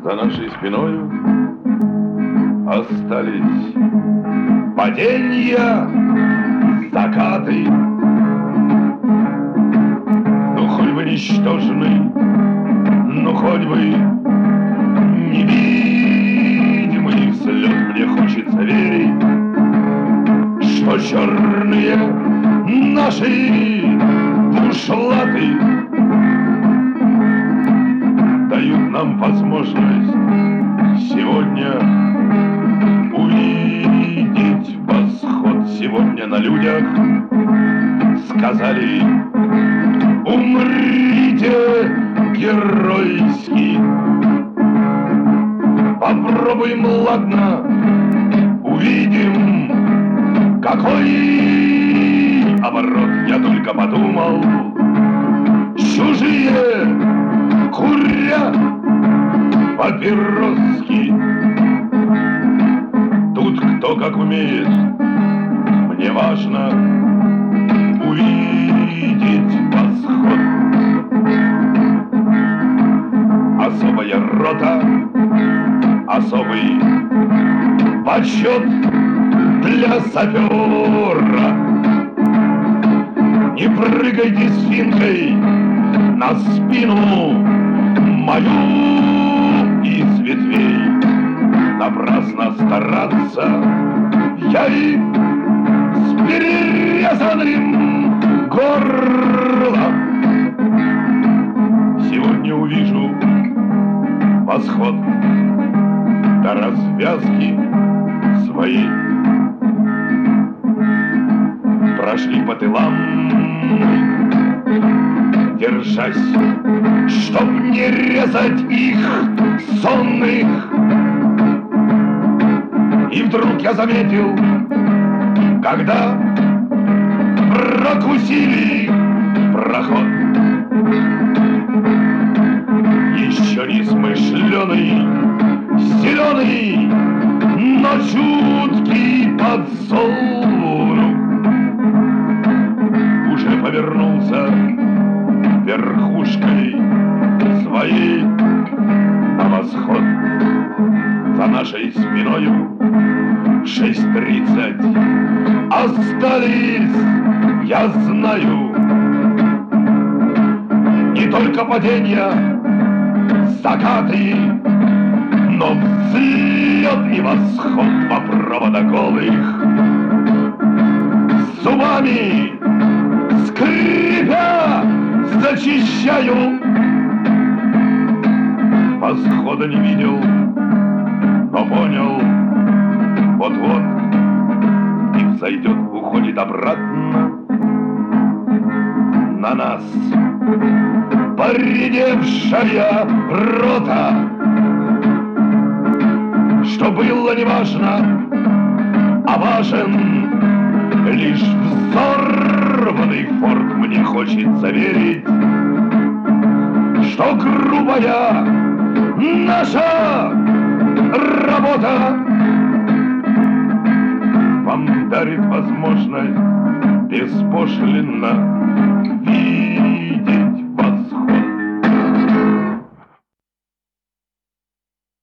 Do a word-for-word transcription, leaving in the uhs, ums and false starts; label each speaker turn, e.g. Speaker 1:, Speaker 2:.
Speaker 1: За нашей спиною остались паденья, закаты. Ну, хоть бы ничтожный, ну, хоть бы невидимый след. Мне хочется верить, что черные наши бушлаты дают нам возможность сегодня увидеть восход. Сегодня на людях сказали: умрите геройски. Попробуем, ладно, увидим, какой оборот. Я только подумал, чужие куря папироски. Тут кто как умеет, мне важно увидеть восход. Особая рота, особый почет для сапера. Не прыгайте с финкой на спину мою из ветвей. Напрасно стараться, я и с перерезанным горлом сегодня увижу восход до развязки своей. Прошли по тылам, держась, чтоб не резать их сонных. И вдруг я заметил, когда прокусили проход, еще не смышленый, зеленый, но чуткий подсолнух уже повернулся верхушкой своей на восход. За нашей спиною в шесть тридцать остались, я знаю, не только падения, закаты, но взлет и восход по проводам голых, зубами скрипя зачищаю. Восхода не видел, но понял, вот-вот и взойдет, уходит обратно на нас поредевшая рота. Что было неважно, а важен лишь взорванный форт. Мне хочется верить, что грубая наша работа вам дарит возможность беспошлинно видеть